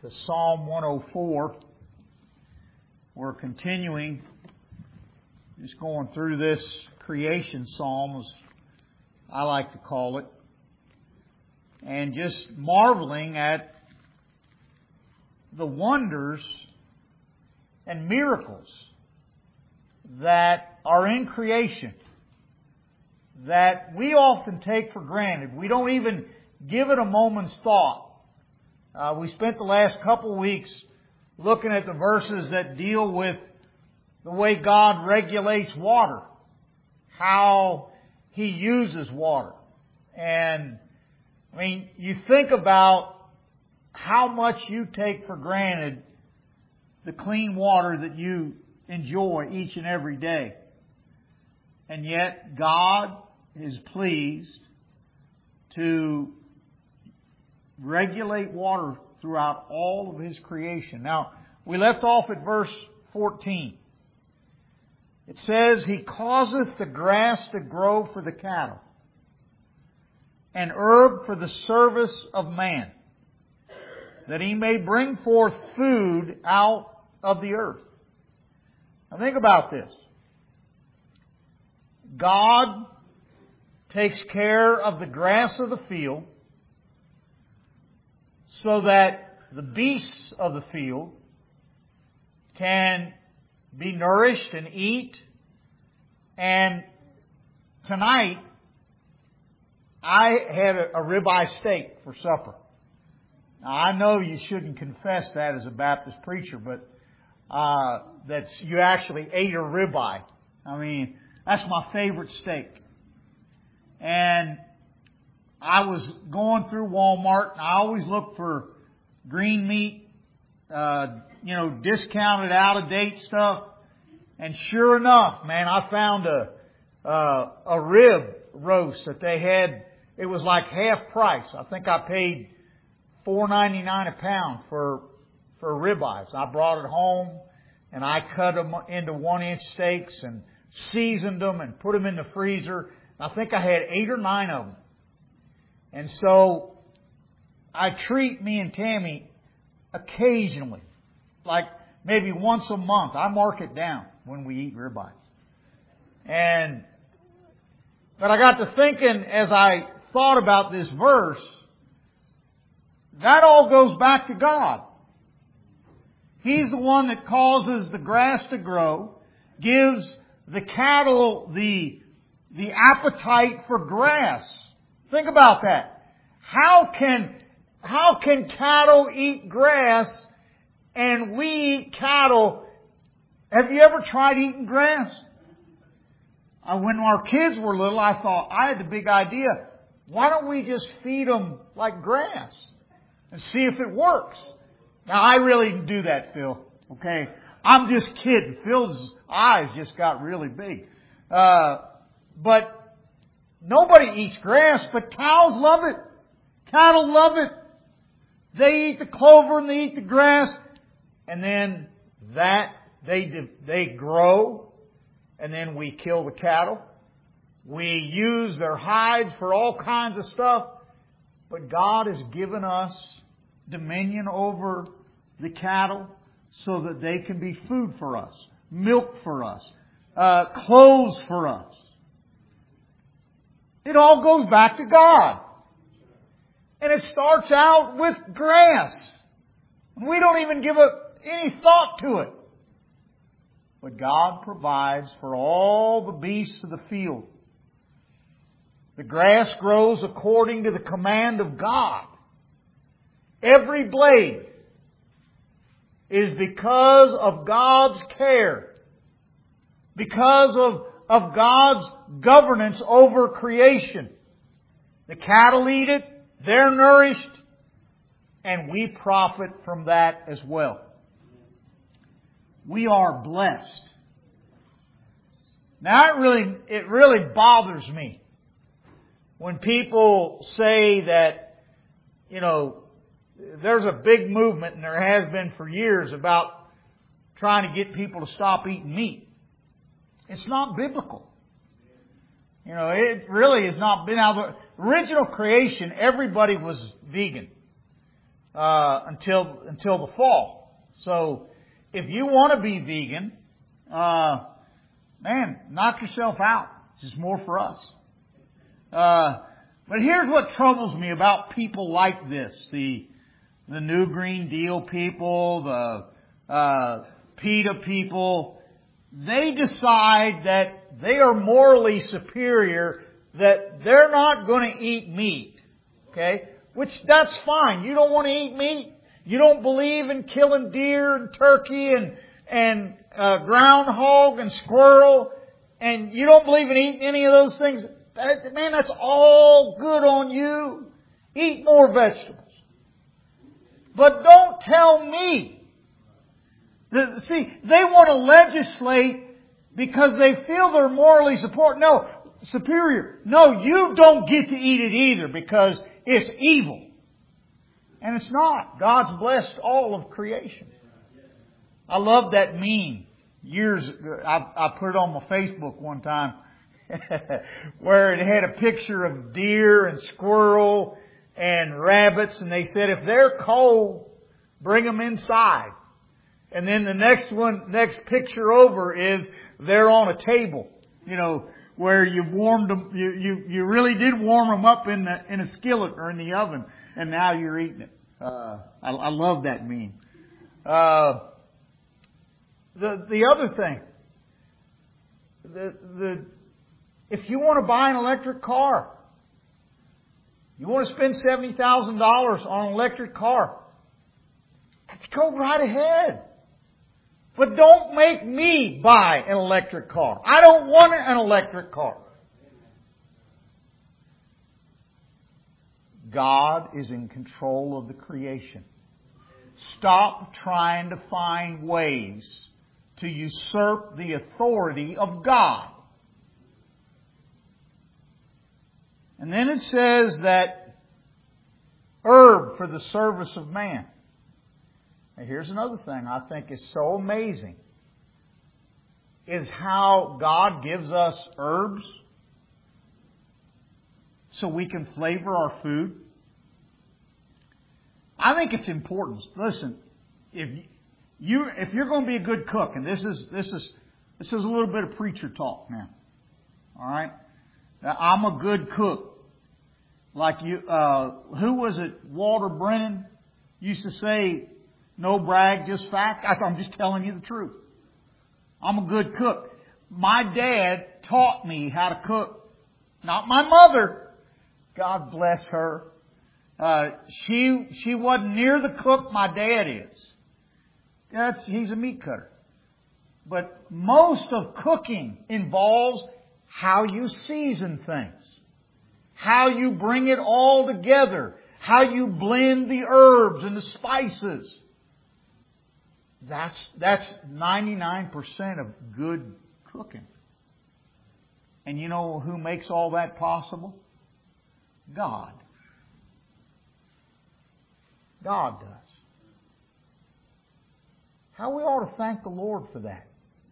to Psalm 104. We're continuing, just going through this creation psalm, as I like to call it, and just marveling at the wonders and miracles that are in creation that we often take for granted. We don't even give it a moment's thought. We spent the last couple of weeks looking at the verses that deal with the way God regulates water, how He uses water. And, I mean, you think about how much you take for granted the clean water that you enjoy each and every day. And yet, God is pleased to regulate water throughout all of His creation. Now, we left off at verse 14. It says, He causeth the grass to grow for the cattle, and herb for the service of man, that he may bring forth food out of the earth. Now think about this. God takes care of the grass of the field so that the beasts of the field can be nourished and eat. And tonight, I had a ribeye steak for supper. Now, I know you shouldn't confess that as a Baptist preacher, but that's you actually ate a ribeye. I mean, that's my favorite steak. And I was going through Walmart, and I always look for green meat, discounted, out-of-date stuff. And sure enough, man, I found a rib roast that they had. It was like half price. I think I paid $4.99 a pound for ribeyes. I brought it home, and I cut them into 1-inch steaks and seasoned them and put them in the freezer. I think I had 8 or 9 of them. And so I treat me and Tammy occasionally, like maybe once a month. I mark it down when we eat ribeyes. But I got to thinking as I thought about this verse, that all goes back to God. He's the one that causes the grass to grow, gives the cattle the appetite for grass. Think about that. How can cattle eat grass and we eat cattle? Have you ever tried eating grass? When our kids were little, I thought, I had the big idea, why don't we just feed them like grass and see if it works? Now, I really didn't do that, Phil. Okay? I'm just kidding. Phil's eyes just got really big. But nobody eats grass, but cows love it. Cattle love it. They eat the clover and they eat the grass. And then they grow. And then we kill the cattle. We use their hides for all kinds of stuff. But God has given us dominion over the cattle so that they can be food for us, milk for us, clothes for us. It all goes back to God. And it starts out with grass. We don't even give any thought to it. But God provides for all the beasts of the field. The grass grows according to the command of God. Every blade is because of God's care. Because of God's governance over creation. The cattle eat it, they're nourished, and we profit from that as well. We are blessed. Now it really bothers me when people say that, there's a big movement, and there has been for years, about trying to get people to stop eating meat. It's not biblical. It really has not been. Now, the original creation, everybody was vegan. until the fall. So if you want to be vegan, man, knock yourself out. It's just more for us. But here's what troubles me about people like this: the New Green Deal people, the PETA people. They decide that they are morally superior, that they're not going to eat meat. Okay? Which, that's fine. You don't want to eat meat. You don't believe in killing deer and turkey and groundhog and squirrel, and you don't believe in eating any of those things. Man, that's all good on you. Eat more vegetables. But don't tell me. See, they want to legislate because they feel they're morally superior. No, you don't get to eat it either because it's evil. And it's not. God's blessed all of creation. I love that meme. I put it on my Facebook one time where it had a picture of deer and squirrel and rabbits, and they said if they're cold, bring them inside. And then the next picture over is they're on a table, where you warmed them, you really did warm them up in a skillet or in the oven, and now you're eating it. I love that meme. The other thing, if you want to buy an electric car, you want to spend $70,000 on an electric car, go right ahead. But don't make me buy an electric car. I don't want an electric car. God is in control of the creation. Stop trying to find ways to usurp the authority of God. And then it says that herb for the service of man. Now here's another thing I think is so amazing, is how God gives us herbs so we can flavor our food. I think it's important. Listen, if you're going to be a good cook, and this is a little bit of preacher talk now. All right? Now, I'm a good cook. Like who was it? Walter Brennan used to say, no brag, just fact. I'm just telling you the truth. I'm a good cook. My dad taught me how to cook. Not my mother. God bless her. She wasn't near the cook my dad is. He's a meat cutter. But most of cooking involves how you season things. How you bring it all together. How you blend the herbs and the spices. That's 99% of good cooking. And you know who makes all that possible? God. God does. How we ought to thank the Lord for that.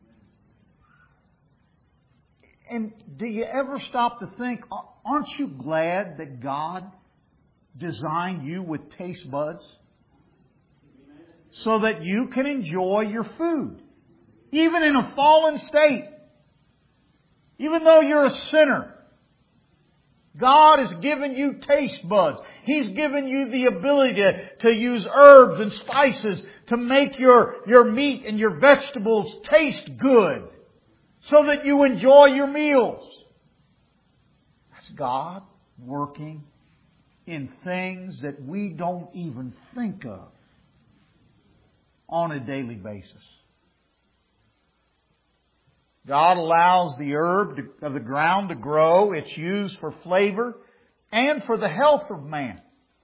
And do you ever stop to think, aren't you glad that God designed you with taste buds? So that you can enjoy your food. Even in a fallen state. Even though you're a sinner. God has given you taste buds. He's given you the ability to use herbs and spices to make your meat and your vegetables taste good. So that you enjoy your meals. That's God working in things that we don't even think of on a daily basis. God allows the herb of the ground to grow. It's used for flavor and for the health of man.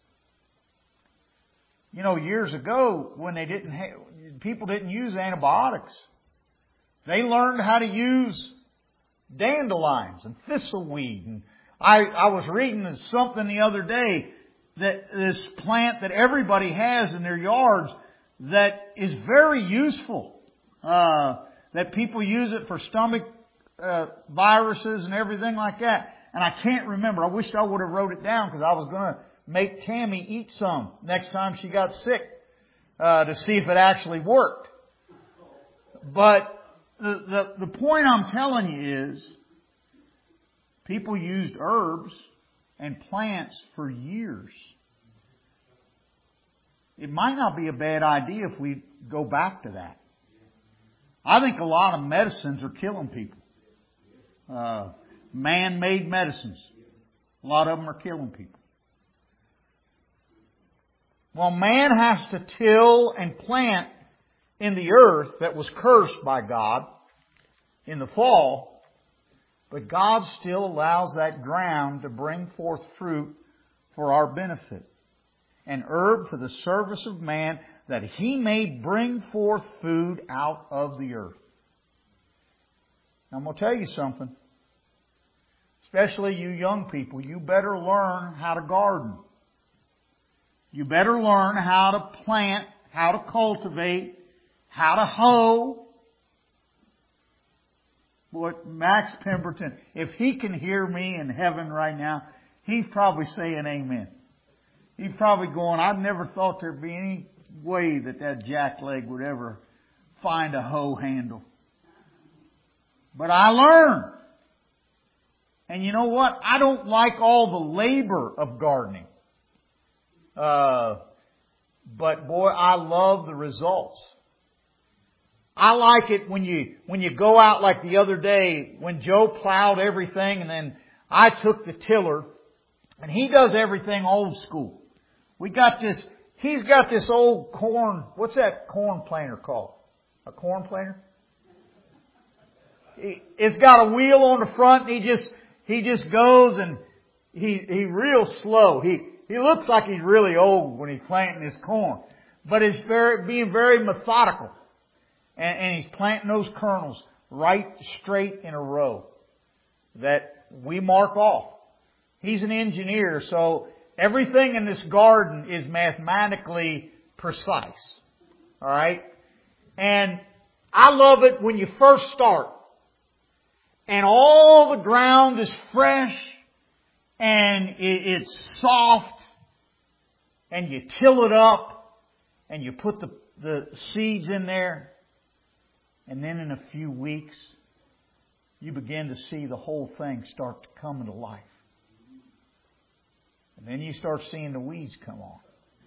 Years ago when people didn't use antibiotics, they learned how to use dandelions and thistleweed. And I was reading something the other day that this plant that everybody has in their yards that is very useful. That people use it for stomach viruses and everything like that. And I can't remember. I wish I would have wrote it down because I was going to make Tammy eat some next time she got sick to see if it actually worked. But the point I'm telling you is people used herbs and plants for years. It might not be a bad idea if we go back to that. I think a lot of medicines are killing people. Man-made medicines. A lot of them are killing people. Well, man has to till and plant in the earth that was cursed by God in the fall, but God still allows that ground to bring forth fruit for our benefit. An herb for the service of man, that he may bring forth food out of the earth. Now, I'm going to tell you something. Especially you young people, you better learn how to garden. You better learn how to plant, how to cultivate, how to hoe. Boy, Max Pemberton, if he can hear me in heaven right now, he's probably saying amen. He's probably going, I've never thought there'd be any way that jackleg would ever find a hoe handle. But I learned. And you know what? I don't like all the labor of gardening. But boy, I love the results. I like it when you go out like the other day when Joe plowed everything and then I took the tiller and he does everything old school. He's got this old corn, what's that corn planer called? A corn planer? It's got a wheel on the front and he just goes and he real slow. He looks like he's really old when he's planting his corn. But he's being very methodical. And he's planting those kernels right straight in a row that we mark off. He's an engineer, so everything in this garden is mathematically precise. All right? And I love it when you first start. And all the ground is fresh. And it's soft. And you till it up. And you put the seeds in there. And then in a few weeks, you begin to see the whole thing start to come into life. And then you start seeing the weeds come on.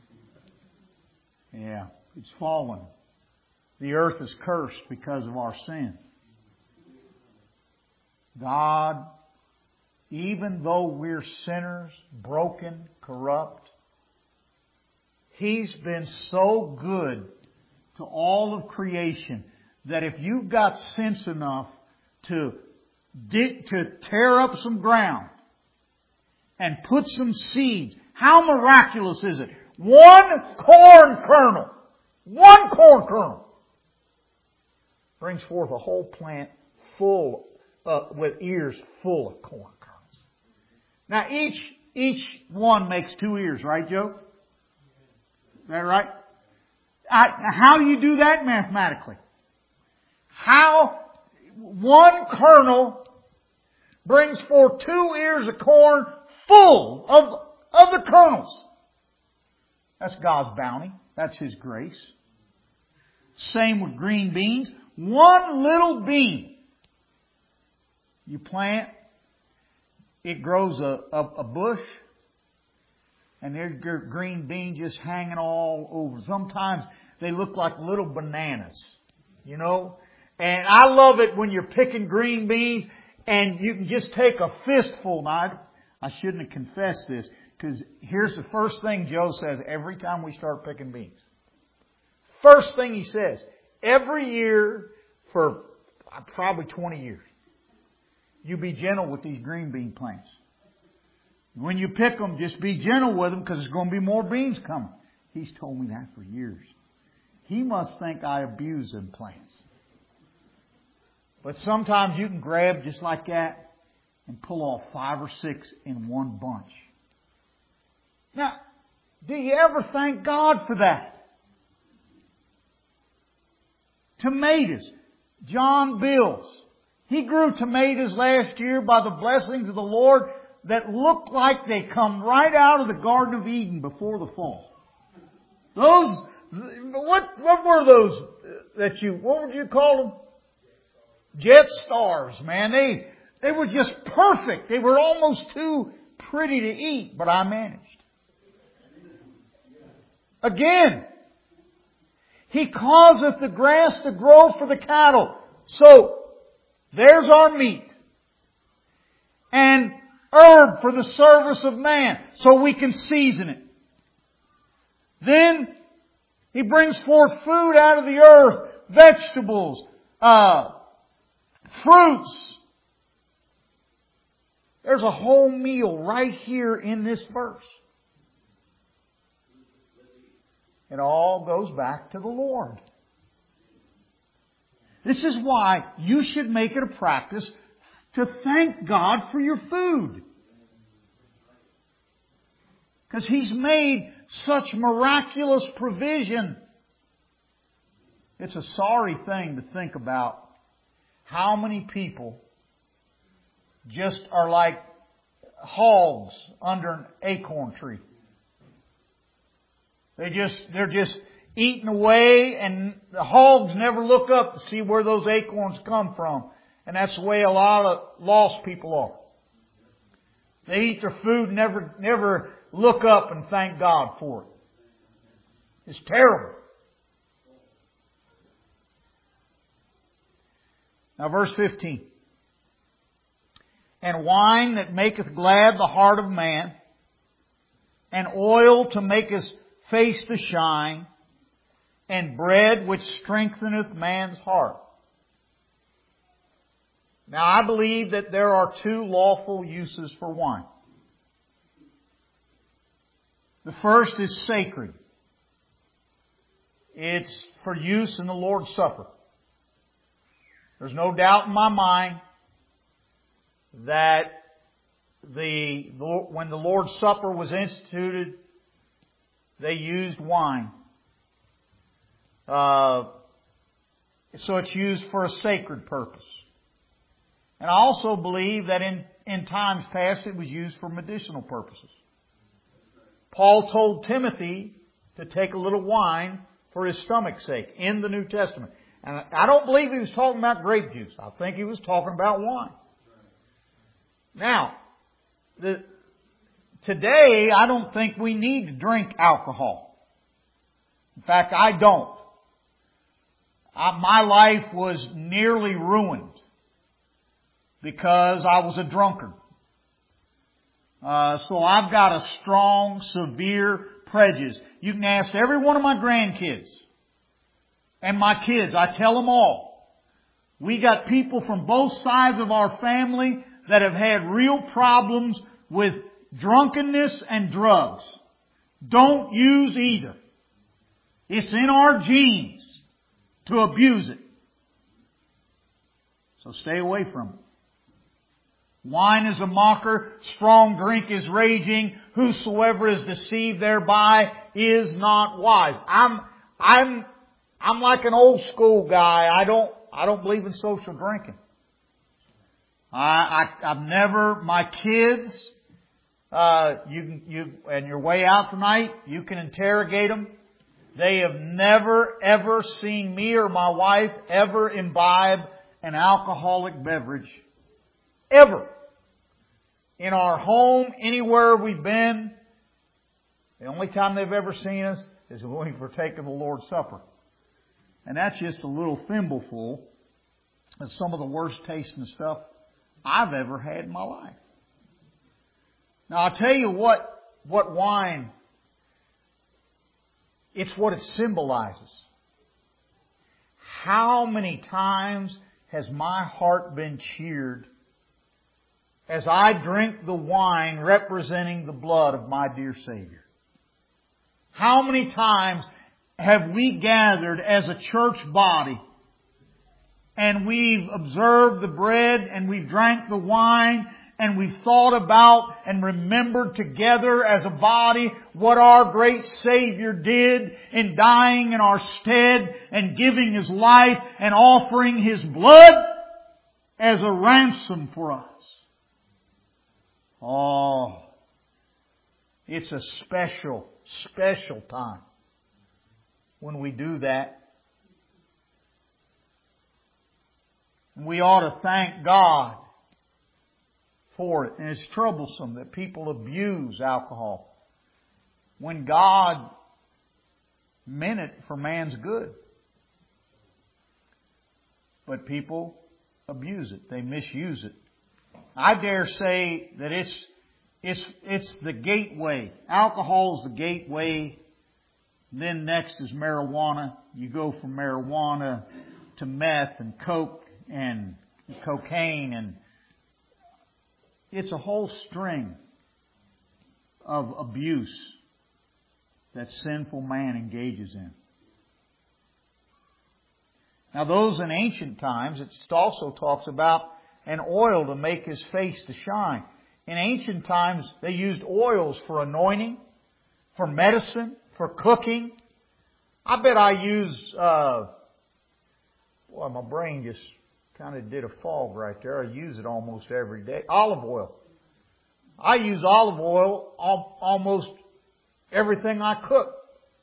Yeah, it's fallen. The earth is cursed because of our sin. God, even though we're sinners, broken, corrupt, He's been so good to all of creation that if you've got sense enough to tear up some ground and put some seeds, how miraculous is it? One corn kernel brings forth a whole plant full with ears full of corn kernels. Now each one makes 2 ears, right, Joe? Is that right? How do you do that mathematically? How one kernel brings forth 2 ears of corn full of the kernels. That's God's bounty. That's His grace. Same with green beans. One little bean. You plant, it grows a bush, and there's your green bean just hanging all over. Sometimes they look like little bananas, you know. And I love it when you're picking green beans and you can just take a fistful. Now, I shouldn't have confessed this because here's the first thing Joe says every time we start picking beans. First thing he says, every year for probably 20 years, you be gentle with these green bean plants. When you pick them, just be gentle with them because there's going to be more beans coming. He's told me that for years. He must think I abuse them plants. But sometimes you can grab just like that and pull off 5 or 6 in one bunch. Now, do you ever thank God for that? Tomatoes. John Bills. He grew tomatoes last year by the blessings of the Lord. that look like they come right out of the Garden of Eden before the fall. What were those what would you call them? Jet stars, man. They were just perfect. They were almost too pretty to eat, but I managed. Again, He causeth the grass to grow for the cattle. So, there's our meat. And herb for the service of man, so we can season it. Then, He brings forth food out of the earth, vegetables, fruits. There's a whole meal right here in this verse. It all goes back to the Lord. This is why you should make it a practice to thank God for your food. Because He's made such miraculous provision. It's a sorry thing to think about how many people just are like hogs under an acorn tree. They're just eating away, and the hogs never look up to see where those acorns come from. And that's the way a lot of lost people are. They eat their food, never look up and thank God for it. It's terrible. Now verse 15. And wine that maketh glad the heart of man, and oil to make his face to shine, and bread which strengtheneth man's heart. Now I believe that there are two lawful uses for wine. The first is sacred. It's for use in the Lord's Supper. There's no doubt in my mind that when the Lord's Supper was instituted, they used wine. So it's used for a sacred purpose. And I also believe that in times past it was used for medicinal purposes. Paul told Timothy to take a little wine for his stomach's sake in the New Testament. And I don't believe he was talking about grape juice. I think he was talking about wine. Now, today I don't think we need to drink alcohol. In fact, I don't. My life was nearly ruined because I was a drunkard. So I've got a strong, severe prejudice. You can ask every one of my grandkids and my kids. I tell them all. We got people from both sides of our family that have had real problems with drunkenness and drugs. Don't use either. It's in our genes to abuse it. So stay away from it. Wine is a mocker, strong drink is raging, whosoever is deceived thereby is not wise. I'm like an old school guy. I don't believe in social drinking. I've never, my kids, you and your way out tonight, you can interrogate them. They have never ever seen me or my wife ever imbibe an alcoholic beverage. Ever. In our home, anywhere we've been, the only time they've ever seen us is when we partake of the Lord's Supper. And that's just a little thimbleful of some of the worst tasting stuff I've ever had in my life. Now I'll tell you what wine, it's what it symbolizes. How many times has my heart been cheered as I drink the wine representing the blood of my dear Savior? How many times have we gathered as a church body and we've observed the bread and we've drank the wine and we've thought about and remembered together as a body what our great Savior did in dying in our stead and giving His life and offering His blood as a ransom for us? Oh, it's a special, special time when we do that. We ought to thank God for it. And it's troublesome that people abuse alcohol when God meant it for man's good. But people abuse it. They misuse it. I dare say that it's the gateway. Alcohol is the gateway. Then next is marijuana. You go from marijuana to meth and coke and cocaine, and it's a whole string of abuse that sinful man engages in. Now those in ancient times, it also talks about an oil to make his face to shine. In ancient times, they used oils for anointing, for medicine, for cooking. I bet I use, my brain just kind of did a fog right there. I use it almost every day. Olive oil. I use olive oil almost everything I cook.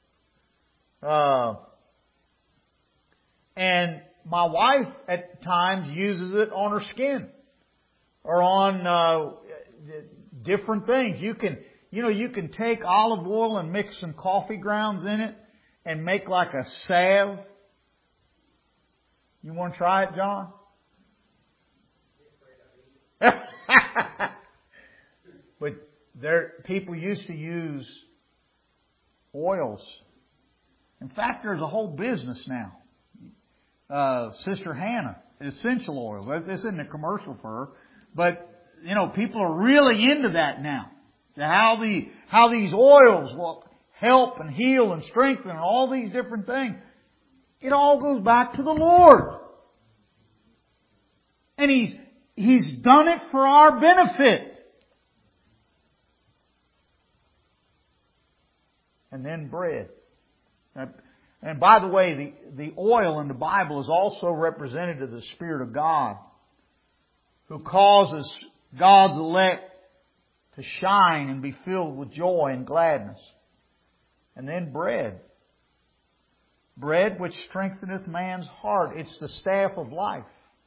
And my wife at times uses it on her skin or on different things. You can take olive oil and mix some coffee grounds in it and make like a salve. You want to try it, John? But people used to use oils. In fact, there's a whole business now. Sister Hannah, essential oil. This isn't a commercial for her, but people are really into that now. How these oils will help and heal and strengthen and all these different things. It all goes back to the Lord. And He's done it for our benefit. And then bread. And by the way, the oil in the Bible is also representative of the Spirit of God, who causes God's elect to shine and be filled with joy and gladness. And then bread. Bread which strengtheneth man's heart. It's the staff of life.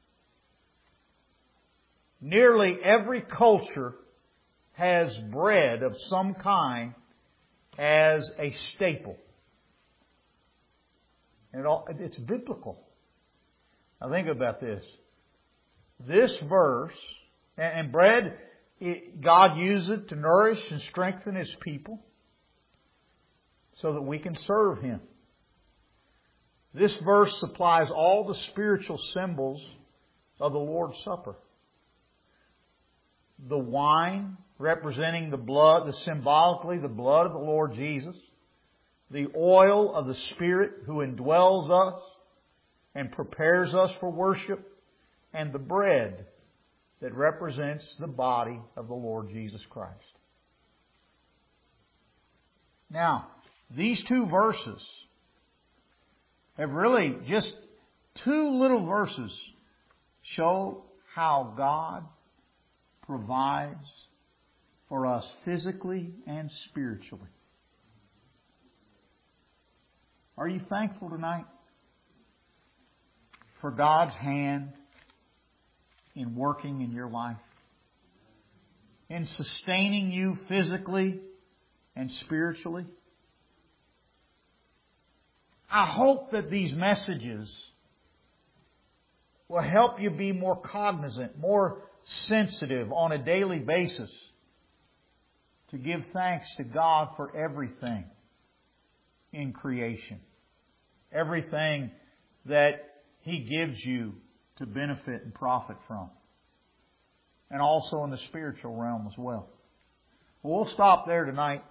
Nearly every culture has bread of some kind as a staple. And it's biblical. Now think about this. This verse, and bread, God uses it to nourish and strengthen His people so that we can serve Him. This verse supplies all the spiritual symbols of the Lord's Supper. The wine representing the blood, symbolically the blood of the Lord Jesus. The oil of the Spirit who indwells us and prepares us for worship. And the bread that represents the body of the Lord Jesus Christ. Now, these two verses have really just two little verses show how God provides for us physically and spiritually. Are you thankful tonight for God's hand in working in your life? In sustaining you physically and spiritually? I hope that these messages will help you be more cognizant, more sensitive on a daily basis to give thanks to God for everything in creation. Everything that He gives you to benefit and profit from. And also in the spiritual realm as well. We'll stop there tonight.